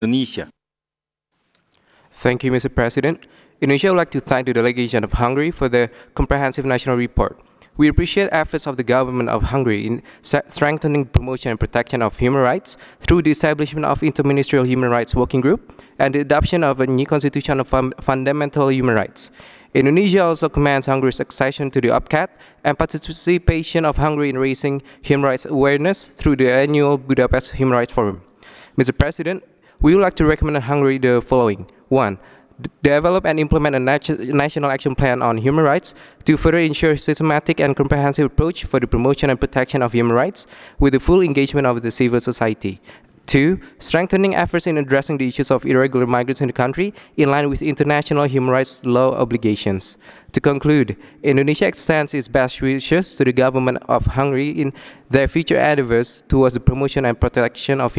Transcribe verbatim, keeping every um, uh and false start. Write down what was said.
Indonesia. Thank you, Mister President. Indonesia would like to thank the delegation of Hungary for the comprehensive national report. We appreciate efforts of the government of Hungary in strengthening promotion and protection of human rights through the establishment of Interministerial Human Rights Working Group and the adoption of a new constitution of fun fundamental human rights. Indonesia also commends Hungary's accession to the OPCAT and participation of Hungary in raising human rights awareness through the annual Budapest Human Rights Forum. Mister President, we would like to recommend Hungary the following. One, develop and implement a nat- national action plan on human rights to further ensure systematic and comprehensive approach for the promotion and protection of human rights with the full engagement of the civil society. Two, strengthening efforts in addressing the issues of irregular migrants in the country in line with international human rights law obligations. To conclude, Indonesia extends its best wishes to the government of Hungary in their future endeavors towards the promotion and protection of